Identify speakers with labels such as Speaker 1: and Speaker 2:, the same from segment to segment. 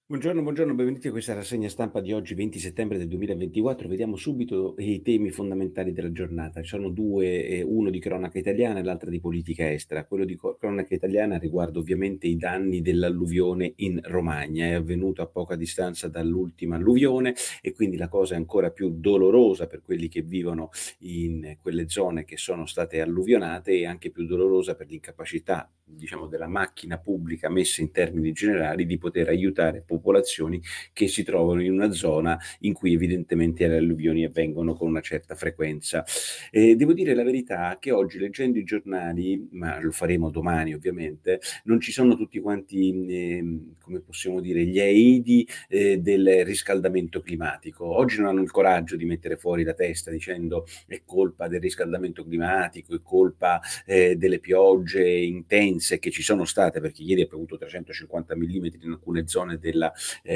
Speaker 1: Buongiorno, benvenuti a questa rassegna stampa di oggi 20 settembre del 2024. Vediamo subito i temi fondamentali della giornata. Ci sono due, uno di cronaca italiana e l'altro di politica estera. Quello di cronaca italiana riguarda ovviamente i danni dell'alluvione in Romagna. È avvenuto a poca distanza dall'ultima alluvione e quindi la cosa è ancora più dolorosa per quelli che vivono in quelle zone che sono state alluvionate e anche più dolorosa per l'incapacità, diciamo, della macchina pubblica messa in termini generali di poter aiutare popolazioni che si trovano in una zona in cui evidentemente le alluvioni avvengono con una certa frequenza. Devo dire la verità che oggi leggendo i giornali, ma lo faremo domani ovviamente, non ci sono tutti quanti, come possiamo dire, gli aidi del riscaldamento climatico. Oggi non hanno il coraggio di mettere fuori la testa dicendo è colpa del riscaldamento climatico, è colpa delle piogge intense che ci sono state, perché ieri ha piovuto 350 millimetri in alcune zone della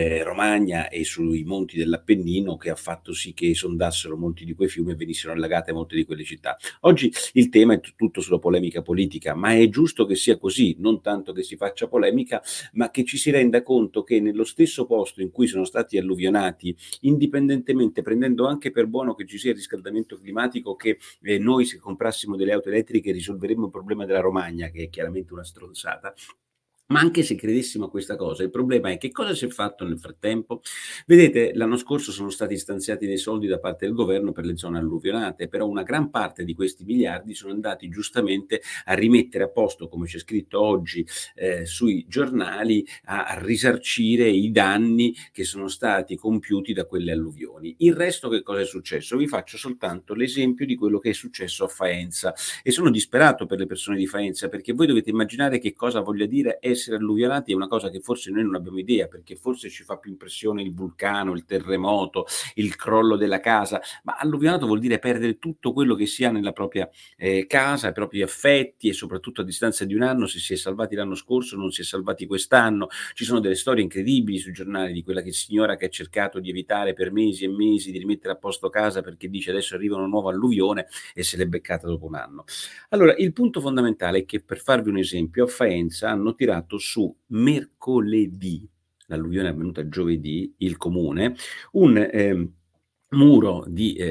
Speaker 1: Romagna e sui monti dell'Appennino, che ha fatto sì che esondassero molti di quei fiumi e venissero allagate molte di quelle città. Oggi il tema è tutto sulla polemica politica, ma è giusto che sia così, non tanto che si faccia polemica, ma che ci si renda conto che nello stesso posto in cui sono stati alluvionati, indipendentemente, prendendo anche per buono che ci sia il riscaldamento climatico, che noi se comprassimo delle auto elettriche risolveremmo il problema della Romagna, che è chiaramente una stronzata. Ma anche se credessimo a questa cosa, il problema è che cosa si è fatto nel frattempo? Vedete, l'anno scorso sono stati stanziati dei soldi da parte del governo per le zone alluvionate, però una gran parte di questi miliardi sono andati giustamente a rimettere a posto, come c'è scritto oggi sui giornali, a risarcire i danni che sono stati compiuti da quelle alluvioni. Il resto che cosa è successo? Vi faccio soltanto l'esempio di quello che è successo a Faenza e sono disperato per le persone di Faenza, perché voi dovete immaginare che cosa voglia dire essere alluvionati. È una cosa che forse noi non abbiamo idea, perché forse ci fa più impressione il vulcano, il terremoto, il crollo della casa, ma alluvionato vuol dire perdere tutto quello che si ha nella propria casa, i propri affetti, e soprattutto a distanza di un anno, se si è salvati l'anno scorso non si è salvati quest'anno. Ci sono delle storie incredibili sui giornali di quella signora che ha cercato di evitare per mesi e mesi di rimettere a posto casa, perché dice adesso arriva una nuova alluvione, e se l'è beccata dopo un anno. Allora, il punto fondamentale è che, per farvi un esempio, a Faenza hanno tirato su mercoledì, l'alluvione è avvenuta giovedì, il comune, un muro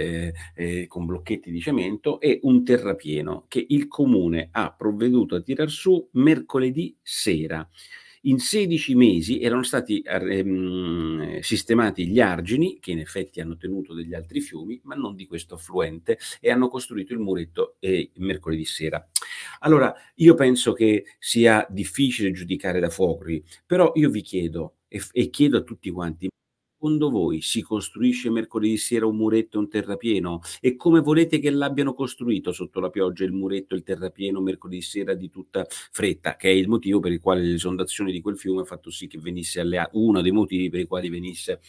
Speaker 1: con blocchetti di cemento e un terrapieno che il comune ha provveduto a tirar su mercoledì sera. In 16 mesi erano stati sistemati gli argini, che in effetti hanno tenuto degli altri fiumi, ma non di questo affluente, e hanno costruito il muretto mercoledì sera. Allora, io penso che sia difficile giudicare da fuori, però io vi chiedo e chiedo a tutti quanti: secondo voi si costruisce mercoledì sera un muretto e un terrapieno? E come volete che l'abbiano costruito sotto la pioggia il muretto e il terrapieno mercoledì sera di tutta fretta, che è il motivo per il quale l'esondazione di quel fiume ha fatto sì che venisse uno dei motivi per i quali venisse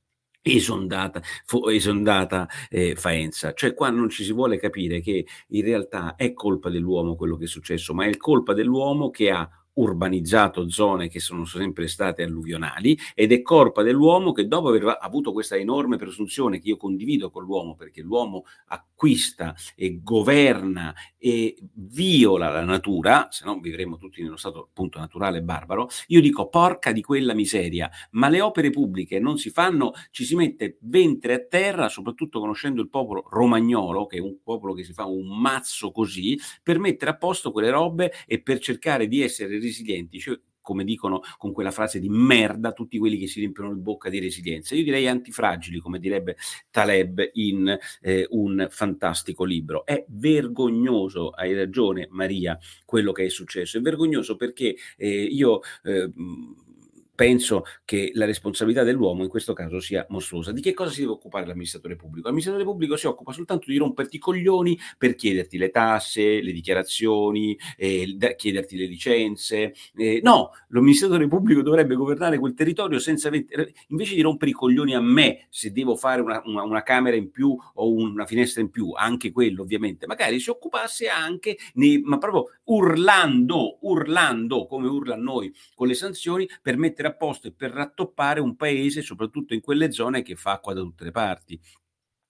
Speaker 1: esondata Faenza. Cioè, qua non ci si vuole capire che in realtà è colpa dell'uomo quello che è successo, ma è colpa dell'uomo che ha urbanizzato zone che sono sempre state alluvionali, ed è colpa dell'uomo che, dopo aver avuto questa enorme presunzione, che io condivido con l'uomo, perché l'uomo acquista e governa e viola la natura, se no vivremmo tutti nello stato appunto naturale barbaro. Io dico porca di quella miseria, ma le opere pubbliche non si fanno, ci si mette ventre a terra, soprattutto conoscendo il popolo romagnolo, che è un popolo che si fa un mazzo così, per mettere a posto quelle robe e per cercare di essere resilienti. Cioè, come dicono con quella frase di merda tutti quelli che si riempiono in bocca di resilienza. Io direi antifragili, come direbbe Taleb in un fantastico libro. È vergognoso, hai ragione Maria, quello che è successo. È vergognoso perché io penso che la responsabilità dell'uomo in questo caso sia mostruosa. Di che cosa si deve occupare l'amministratore pubblico? L'amministratore pubblico si occupa soltanto di romperti i coglioni per chiederti le tasse, le dichiarazioni, chiederti le licenze. No, l'amministratore pubblico dovrebbe governare quel territorio senza invece di rompere i coglioni a me se devo fare una camera in più o una finestra in più, anche quello ovviamente, magari si occupasse anche, ma proprio urlando come urla a noi con le sanzioni, per mettere a posto e per rattoppare un paese, soprattutto in quelle zone, che fa acqua da tutte le parti.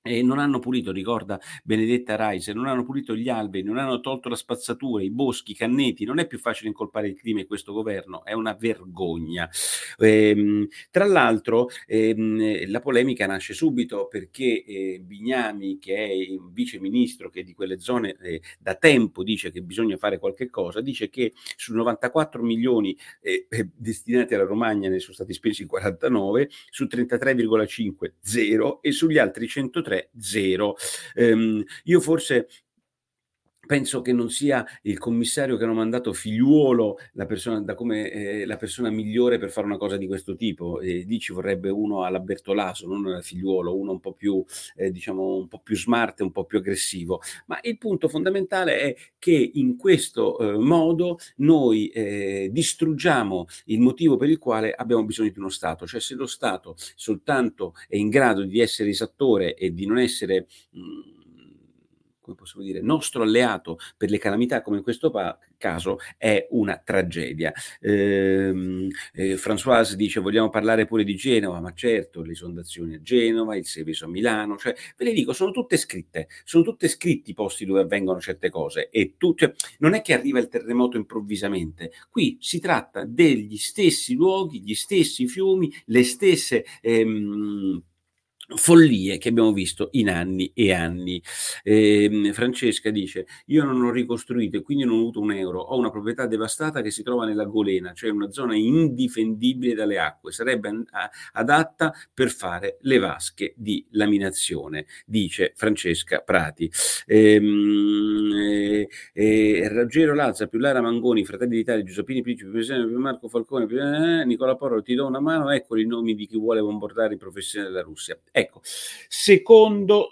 Speaker 1: E non hanno pulito, ricorda Benedetta Rice, non hanno pulito gli alberi, non hanno tolto la spazzatura, i boschi, i canneti. Non è più facile incolpare il clima e questo governo, è una vergogna. Tra l'altro, la polemica nasce subito perché Bignami, che è il vice ministro che di quelle zone da tempo dice che bisogna fare qualche cosa, dice che su 94 milioni destinati alla Romagna ne sono stati spesi 49, su 33,5 0 e sugli altri 103 0. Io forse penso che non sia il commissario che hanno mandato Figliuolo la persona migliore per fare una cosa di questo tipo. Lì ci vorrebbe uno alla Bertolaso, non alla Figliuolo, uno un po' più, diciamo, un po' più smart e un po' più aggressivo. Ma il punto fondamentale è che in questo modo noi distruggiamo il motivo per il quale abbiamo bisogno di uno Stato. Cioè, se lo Stato soltanto è in grado di essere esattore e di non essere come possiamo dire, nostro alleato per le calamità come in questo caso, è una tragedia. Françoise dice vogliamo parlare pure di Genova, ma certo, le esondazioni a Genova, il Seveso a Milano, cioè ve le dico, sono tutte scritti i posti dove avvengono certe cose e cioè, non è che arriva il terremoto improvvisamente, qui si tratta degli stessi luoghi, gli stessi fiumi, le stesse follie che abbiamo visto in anni e anni. Francesca dice: io non ho ricostruito e quindi non ho avuto un euro, ho una proprietà devastata che si trova nella Golena, cioè una zona indifendibile dalle acque, sarebbe adatta per fare le vasche di laminazione, dice Francesca Prati. Ruggero Lazza più Lara Mangoni, Fratelli d'Italia, Giuseppini Principe, più Marco Falcone, più Nicola Porro, ti do una mano, eccoli i nomi di chi vuole bombardare i professionisti della Russia. Ecco, secondo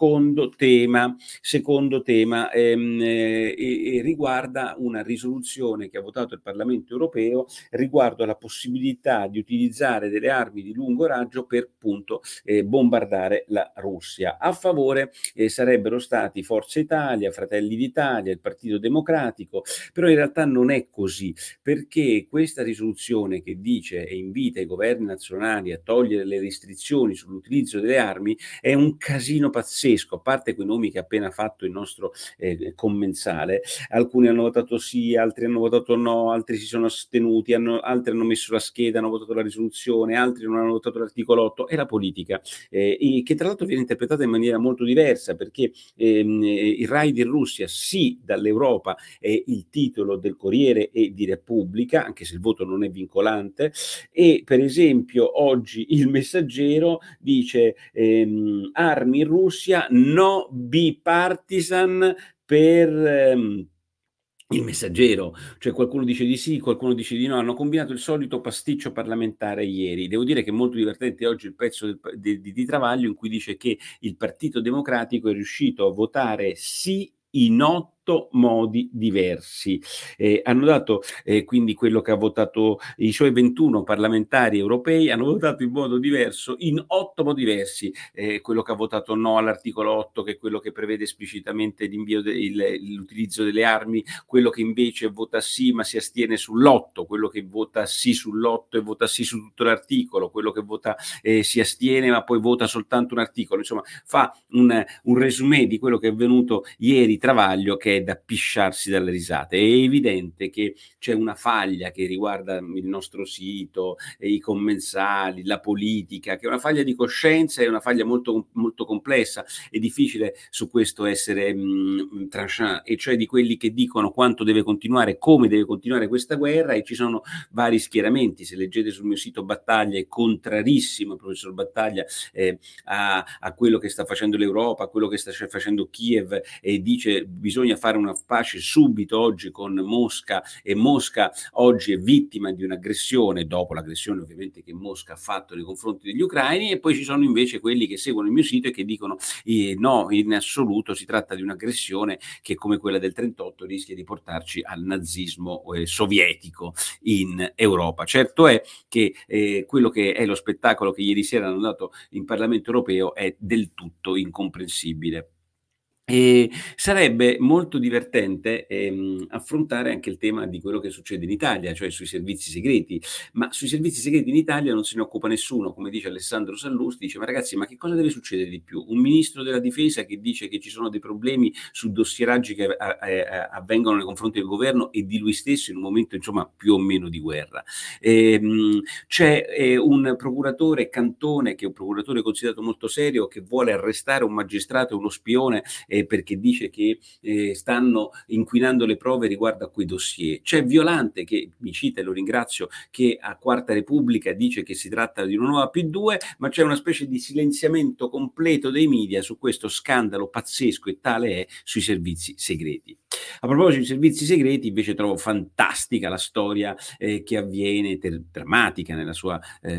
Speaker 1: tema riguarda una risoluzione che ha votato il Parlamento europeo riguardo alla possibilità di utilizzare delle armi di lungo raggio per appunto bombardare la Russia. A favore sarebbero stati Forza Italia, Fratelli d'Italia, il Partito Democratico, però in realtà non è così, perché questa risoluzione che dice e invita i governi nazionali a togliere le restrizioni sull'utilizzo delle armi è un casino pazzesco, a parte quei nomi che ha appena fatto il nostro commensale. Alcuni hanno votato sì, altri hanno votato no, altri si sono astenuti, altri hanno messo la scheda, hanno votato la risoluzione, altri non hanno votato l'articolo 8. È la politica, che tra l'altro viene interpretata in maniera molto diversa, perché il raid in Russia sì dall'Europa è il titolo del Corriere e di Repubblica, anche se il voto non è vincolante, e per esempio oggi il Messaggero dice armi in Russia, no bipartisan per il Messaggero, cioè qualcuno dice di sì, qualcuno dice di no, hanno combinato il solito pasticcio parlamentare ieri. Devo dire che è molto divertente oggi il pezzo di Travaglio in cui dice che il Partito Democratico è riuscito a votare sì in 8 modi diversi. Hanno dato quindi quello che ha votato i suoi 21 parlamentari europei hanno votato in modo diverso, in 8 modi diversi. Quello che ha votato no all'articolo 8, che è quello che prevede esplicitamente l'utilizzo delle armi, quello che invece vota sì ma si astiene sull'8, quello che vota sì sull'8 e vota sì su tutto l'articolo, quello che vota si astiene ma poi vota soltanto un articolo. Insomma, fa un resumé di quello che è avvenuto ieri Travaglio, che è da pisciarsi dalle risate. È evidente che c'è una faglia che riguarda il nostro sito, i commensali, la politica, che è una faglia di coscienza, è una faglia molto, molto complessa. È difficile su questo essere tranchant, e cioè di quelli che dicono quanto deve continuare, come deve continuare questa guerra, e ci sono vari schieramenti. Se leggete sul mio sito Battaglia è contrarissimo il professor Battaglia a quello che sta facendo l'Europa, a quello che sta facendo Kiev, e dice bisogna fare una pace subito oggi con Mosca, e Mosca oggi è vittima di un'aggressione, dopo l'aggressione ovviamente che Mosca ha fatto nei confronti degli ucraini. E poi ci sono invece quelli che seguono il mio sito e che dicono no, in assoluto si tratta di un'aggressione che, come quella del 38, rischia di portarci al nazismo sovietico in Europa. Certo è che quello che è lo spettacolo che ieri sera hanno dato in Parlamento europeo è del tutto incomprensibile. Sarebbe molto divertente, affrontare anche il tema di quello che succede in Italia, cioè sui servizi segreti, ma sui servizi segreti in Italia non se ne occupa nessuno. Come dice Alessandro Sallusti, dice: "Ma ragazzi, ma che cosa deve succedere di più? Un ministro della difesa che dice che ci sono dei problemi su dossieraggi che avvengono nei confronti del governo e di lui stesso in un momento, insomma, più o meno di guerra. C'è, un procuratore Cantone, che è un procuratore considerato molto serio, che vuole arrestare un magistrato e uno spione perché dice che stanno inquinando le prove riguardo a quei dossier. C'è Violante che mi cita e lo ringrazio, che a Quarta Repubblica dice che si tratta di una nuova P2, ma c'è una specie di silenziamento completo dei media su questo scandalo pazzesco, e tale è, sui servizi segreti. A proposito di servizi segreti, invece, trovo fantastica la storia che avviene, drammatica nella sua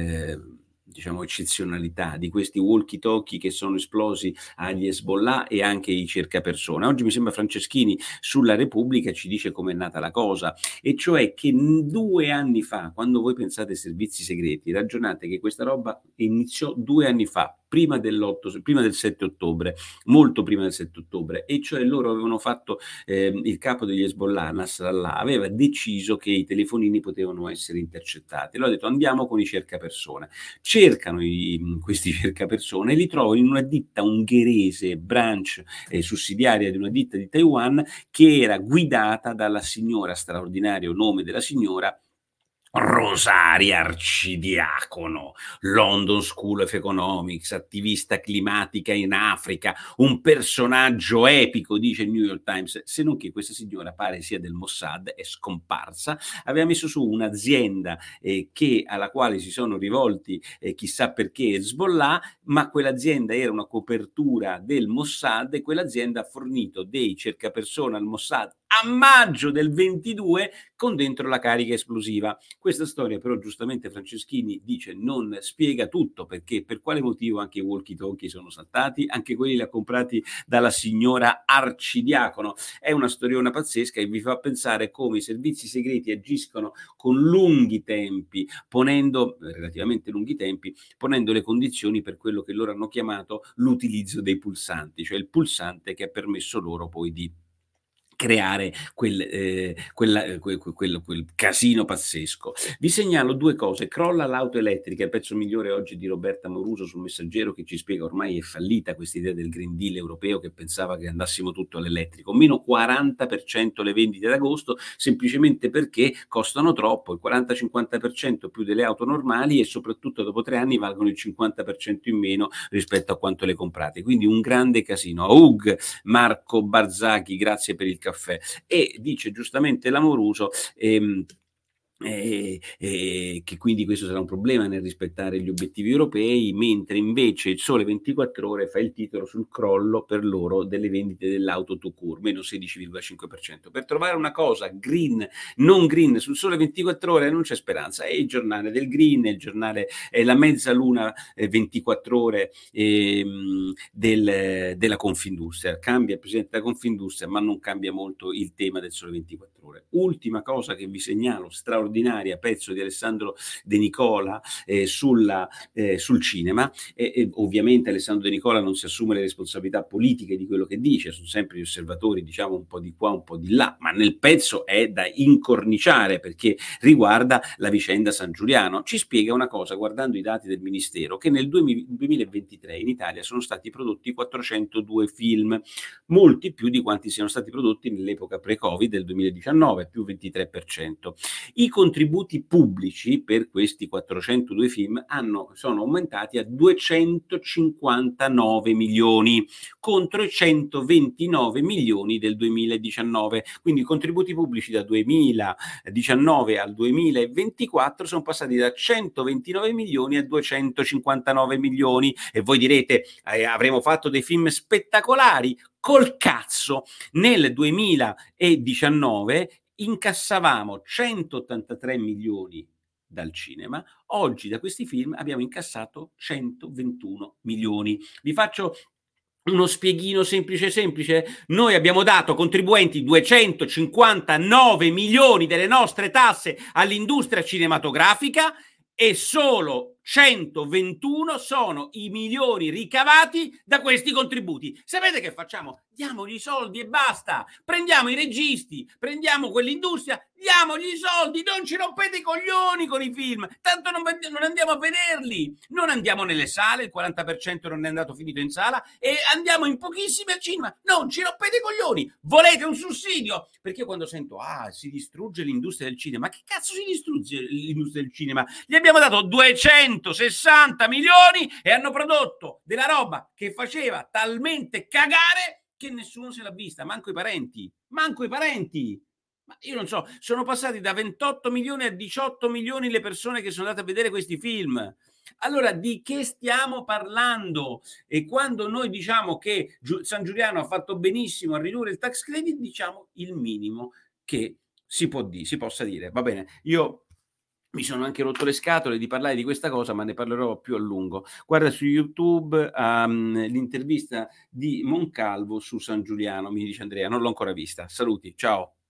Speaker 1: diciamo eccezionalità, di questi walkie-talkie che sono esplosi agli Hezbollah e anche i cercapersona. Oggi mi sembra Franceschini sulla Repubblica ci dice com'è nata la cosa, e cioè che 2 anni fa, quando voi pensate ai servizi segreti, ragionate che questa roba iniziò 2 anni fa, prima del 7 ottobre, molto prima del 7 ottobre, e cioè loro avevano fatto, il capo degli Hezbollah, Nasrallah, aveva deciso che i telefonini potevano essere intercettati. Allora ha detto: andiamo con i cercapersone. Cercano questi cercapersone e li trovano in una ditta ungherese, branch sussidiaria di una ditta di Taiwan, che era guidata dalla signora, straordinario nome della signora, Rosaria Arcidiacono, London School of Economics, attivista climatica in Africa, un personaggio epico, dice il New York Times, se non che questa signora pare sia del Mossad, è scomparsa, aveva messo su un'azienda alla quale si sono rivolti chissà perché Hezbollah, ma quell'azienda era una copertura del Mossad, e quell'azienda ha fornito dei cercapersone al Mossad a maggio del 22 con dentro la carica esplosiva. Questa storia però giustamente Franceschini dice non spiega tutto, perché per quale motivo anche i walkie-talkie sono saltati, anche quelli li ha comprati dalla signora Arcidiacono. È una storiona pazzesca e vi fa pensare come i servizi segreti agiscono con lunghi tempi, relativamente lunghi tempi, ponendo le condizioni per quello che loro hanno chiamato l'utilizzo dei pulsanti, cioè il pulsante che ha permesso loro poi di creare quel casino pazzesco. Vi segnalo 2 cose: crolla l'auto elettrica, il pezzo migliore oggi di Roberta Moruso sul Messaggero, che ci spiega ormai è fallita questa idea del Green Deal europeo che pensava che andassimo tutto all'elettrico. Meno 40% le vendite d'agosto, semplicemente perché costano troppo, il 40-50% più delle auto normali, e soprattutto dopo 3 anni valgono il 50% in meno rispetto a quanto le comprate. Quindi un grande casino. Aug Marco Barzaghi, grazie per il caffè. E dice giustamente Lamoruso che quindi questo sarà un problema nel rispettare gli obiettivi europei, mentre invece il Sole 24 Ore fa il titolo sul crollo per loro delle vendite dell'auto tout court, meno 16,5%. Per trovare una cosa green, non green, sul Sole 24 Ore non c'è speranza. È il giornale del green, è la mezzaluna 24 ore della Confindustria. Cambia il presidente della Confindustria, ma non cambia molto il tema del Sole 24 Ore. Ultima cosa che vi segnalo, straordinaria, pezzo di Alessandro De Nicola sul cinema. Ovviamente Alessandro De Nicola non si assume le responsabilità politiche di quello che dice, sono sempre gli osservatori, diciamo, un po' di qua, un po' di là, ma nel pezzo è da incorniciare perché riguarda la vicenda San Giuliano. Ci spiega una cosa, guardando i dati del Ministero, che nel 2023 in Italia sono stati prodotti 402 film, molti più di quanti siano stati prodotti nell'epoca pre-Covid del 2019, più 23%. I contributi pubblici per questi 402 film sono aumentati a 259 milioni contro i 129 milioni del 2019. Quindi i contributi pubblici da 2019 al 2024 sono passati da 129 milioni a 259 milioni. E voi direte, avremo fatto dei film spettacolari? Col cazzo! Nel 2019 incassavamo 183 milioni dal cinema, oggi da questi film abbiamo incassato 121 milioni. Vi faccio uno spieghino semplice. Noi abbiamo dato, contribuenti, 259 milioni delle nostre tasse all'industria cinematografica, e solo 121 sono i milioni ricavati da questi contributi. Sapete che facciamo? Diamogli i soldi e basta. Prendiamo i registi, prendiamo quell'industria, diamogli i soldi, non ci rompete i coglioni con i film, tanto non andiamo a vederli, non andiamo nelle sale, il 40% non è andato finito in sala e andiamo in pochissimi al cinema, non ci rompete i coglioni, volete un sussidio? Perché io quando sento, si distrugge l'industria del cinema, ma che cazzo si distrugge l'industria del cinema? Gli abbiamo dato 260 milioni e hanno prodotto della roba che faceva talmente cagare che nessuno se l'ha vista, manco i parenti. Ma io non so, sono passati da 28 milioni a 18 milioni le persone che sono andate a vedere questi film. Allora, di che stiamo parlando? E quando noi diciamo che San Giuliano ha fatto benissimo a ridurre il tax credit, diciamo il minimo che si possa dire. Va bene, io mi sono anche rotto le scatole di parlare di questa cosa, ma ne parlerò più a lungo. Guarda su YouTube l'intervista di Moncalvo su San Giuliano, mi dice Andrea, non l'ho ancora vista. Saluti, ciao.